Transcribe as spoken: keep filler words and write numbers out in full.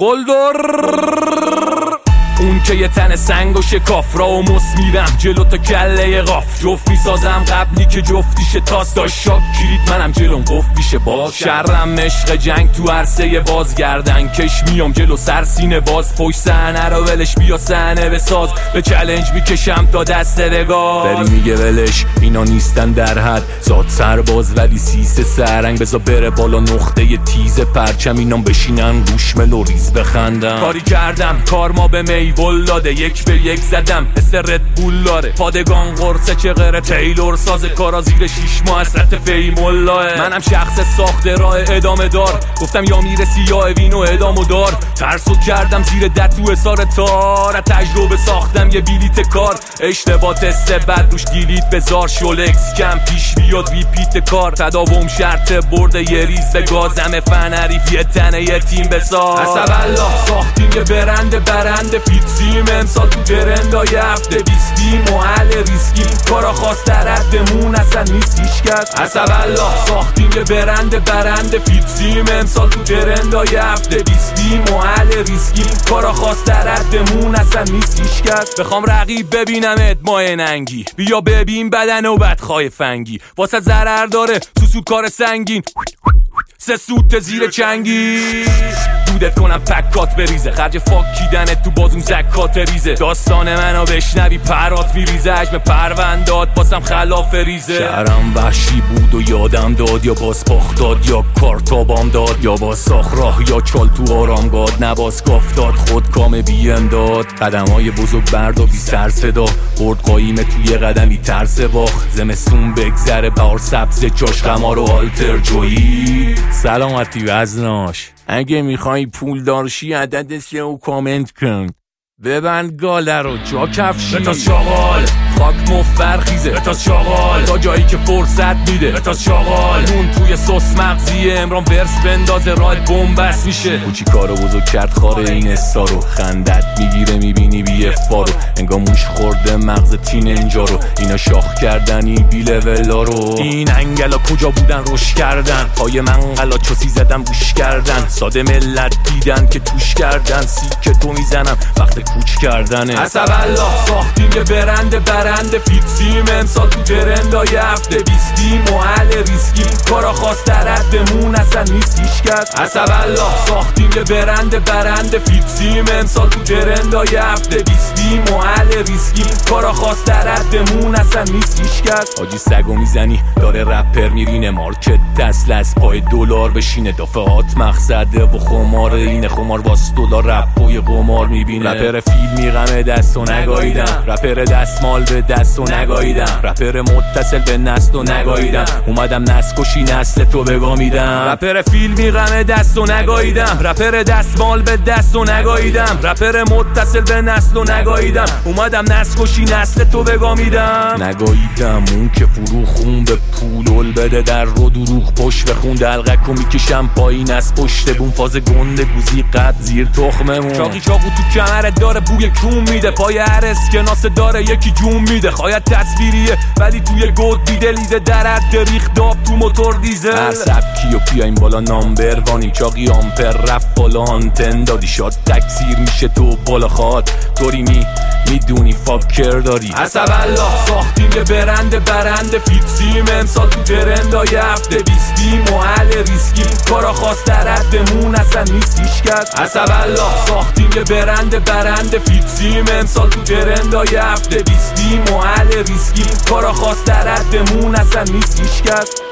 گلدر اون که یه تن سنگ و شکاف را و مس میرم جلو تا کله غاف جفت میسازم قبلی که جفتیشه تاس داشت شاک کلید منم جلوم گفت میشه باز شرم عشق جنگ تو عرصه بازگردن کش میام جلو سرسینه باز پشت صحنه رو ولش بیا صحنه بساز به چالش میکشم تا دست بگاز بری میگه ولش اینا نیستن در حد زاد سرباز ولی سیسه سرنگ بزا بره بالا نقطه ی تیز پرچم اینام بشینن روش ملو ریز بخندم کاری کردم کار ما به می بول داده یک به یک زدم حس رد بول داره پادگان قرصه چه غره تیلور ساز کارا زیر شیش ماه حسرت فیمالله منم شخص ساخته راه ادامه دار گفتم یا میرسی یا وینو ادامو دار ترسو کردم زیر دتو اثار تار تجربه ساختم یه بیلیت کار اشتباه تسته بعد روش دیلیت بزار شولکس کم پیش بیاد ریپیت کار تداوم شرط برده یه ریز به گازم فن حریف یه تنه یه تیم بسار حسب الله ساختیم یه برند برند فیکسیم امسال تو ترندای هفته بیستیم محل ریسکیم کارا خواست ردمون اصلا نیست هیچ کس حسب الله ساختیم یه برند برند فیکسیم امسال تو ترندای هفته بیستیم محل ریسکیم کارا خواست ردمون اصلا نیست هیچ کس بخوام رقیب ببینمت ماه ننگی بیا ببین بدن و بدخواه فنگی واسه ضرر داره سوسود کار سنگین سه سوت زیر چنگی دودت کنم پکات بریزه خرج فاکیدنت تو بازون زکات ریزه داستان منو بشنوی پرات میریزه حجم پرونداد باسم خلاف ریزه شهرم وحشی بود و یادم داد یا باز پاخ داد یا کارتابام داد یا باز ساخ راه یا چال تو آرامگاد نباز کاف داد خود کام بی امداد قدم های بزرگ بردا بی سر صدا برد قایمه توی قدمی ترس باخ زمستون بگذره بهار سبز جاش قمار و آلتر جویی سلامتی وزناش اگه میخوای پول دارشی عدد سه و کامنت کن ببند گاله رو جا کفشی بتاز شاغال خاک مفبر خیزه بتاز شاغال تا جایی که فرصت میده بتاز شاغال نون توی سس مغزی امران ورس بندازه راه بومبست میشه کوچی کارو بزرگ کرد خاره این استارو خندت میگیره میبینی بی افارو انگار موش خورده مغز تین اینجا رو اینا شاخ کردن این بی لولا رو این انگلا کجا بودن روش کردن پای منقلا چوسی زدم بوش کردن ساده ملت دیدن که توش کردن سیک تو میزنم وقت کوچ کردنه حسب الله ساختیم یه برند برند فیکسیم امسال تو ترندای هفته بیستیم محل ریسکیم کارا خواست ردمون اصلا نیست هیچ کس حسب الله ساختیم یه برند برند فیکسیم امسال تو ترندای هفته بیستیم محل ریسکیم کارا خواست ردمون اصلا نیست هیچ کس آجی سگو میزنی داره رپر میرینه مارکت دست از پای دلار بشینه دافعات مقصده و خمار اینه خمار باس دلار رپ و یه قمار میبینه رپر فیلم میغمه دست و نگاییدم رپر دستمال به دست و نگاییدم رپر متصل به نست و نگاییدم اومدم نست کشی نسل تو بگامیدم رپر فیلم میغمه دست و نگاییدم رپر دستمال به دست و نگاییدم رپر متصل به نست و نگاییدم اومدم نست کشی نسل تو بگامیدم نگاییدم اون که فرو خون به پولول بده در رو دروغ پشت بخون دلقکو میکشم پایین از پشت بون فاز گنده گوزی قد زیر تخممون چاقی چاقو تو کمرت داره بوی کون میده پای هر اسکناس داره یکی جون میده خواهد تصویریه ولی توی گود دیده لیده در حد ریخ داب تو موتور دیزل هر سبکی و پیایم بالا نامبر وانیم چاقی آمپر رفت بالا آنتن دادی شاد تکثیر میشه تو بالا خواد توری می میدونی فاکر داری حسب الله ساختیم یه برند برند فیکسیم امسال تو ترندای هفته بیستیم محل ریسکیم کارا خواست ردمون اصلا نیست هیچ کس حسب الله ساختیم یه برند برند فیکسیم امسال تو ترندای هفته بیستیم محل ریسکیم کارا خواست ردمون اصلا نیست هیچ کس